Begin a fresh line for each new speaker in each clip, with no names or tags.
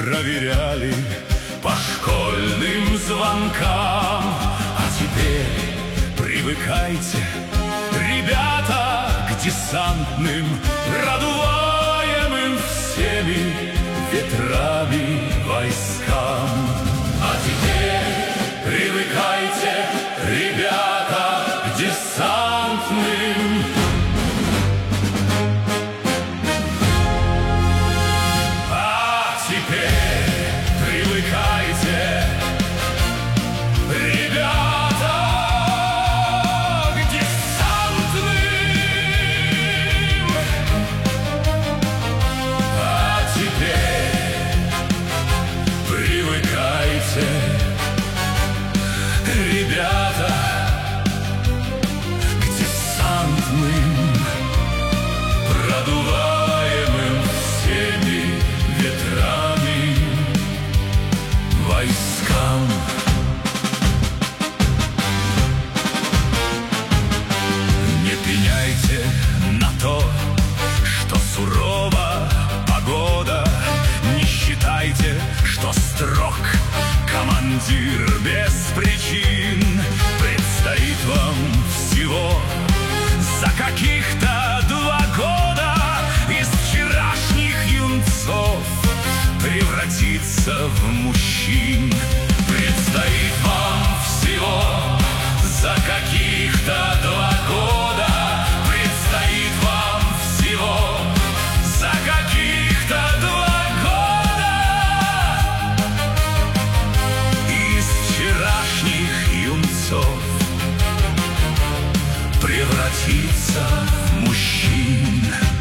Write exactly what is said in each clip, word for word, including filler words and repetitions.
проверяли по школьным звонкам. А теперь привыкайте, ребята, к десантным, продуваемым всеми ветрами войскам. А теперь привыкайте, ребята, к десантным. А теперь привыкайте, ребята, к десантным. А теперь привыкайте, ребята, к десантным, продуваемым всеми ветрами войскам. Не пеняйте на то, что сурова погода, не считайте, что строг командир без причин. Предстоит вам всего за каких-то два года из вчерашних юнцов превратиться в мужчин. Предстоит вам всего за каких-то два года. Предстоит вам всего за каких-то два года из вчерашних юнцов превратиться в мужчин.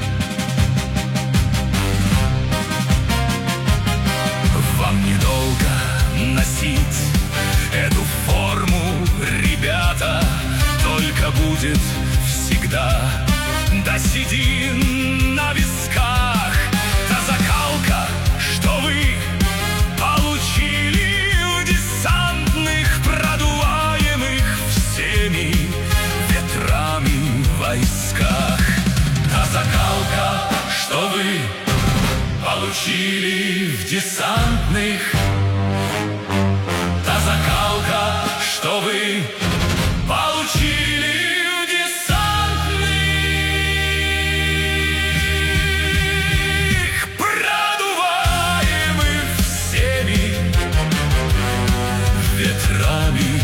Вам недолго носить эту форму, ребята, только будет всегда до седин на висках та закалка, что вы получили в десантных, продуваемых всеми ветрами войсках. Та закалка, что вы получили в десантных, та закалка, что вы получили в десантных, продуваемых всеми ветрами